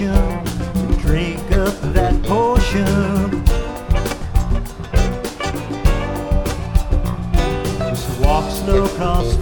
devotion to drink up that potion. Just walk slow across